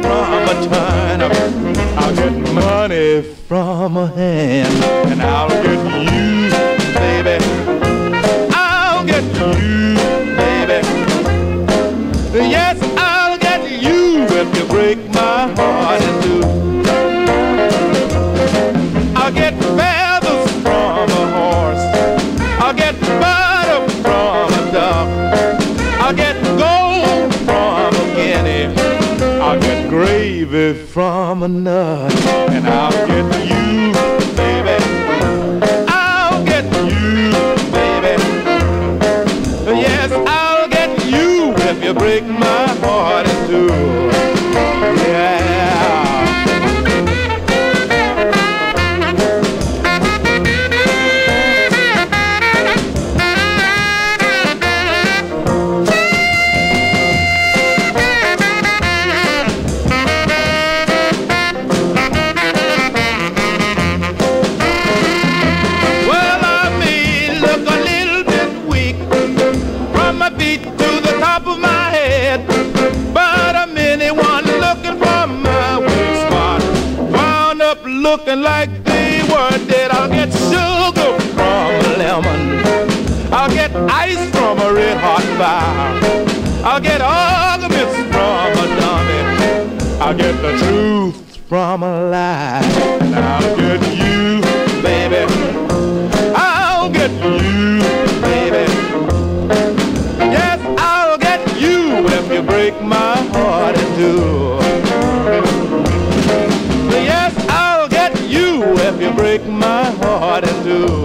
from a turnip. I'll get money from a hen, and I'll get you, baby. I'll get you, baby. Yes, I'll get you if you break my heart in two. I'll get feathers from a horse. I'll get butter from a duck. I'll get gold from a guinea. I'll get gravy from a nut. And I'll get you, baby. I'll get you, baby. Yes, I'll get you if you break my heart in two. Yeah. Looking like they were dead. I'll get sugar from a lemon. I'll get ice from a red hot fire. I'll get arguments from a dummy. I'll get the truth from a lie. And I'll get you, baby. I'll get you, baby. Yes, I'll get you if you break my heart in two. Yes, I'll get you if you break my heart in two.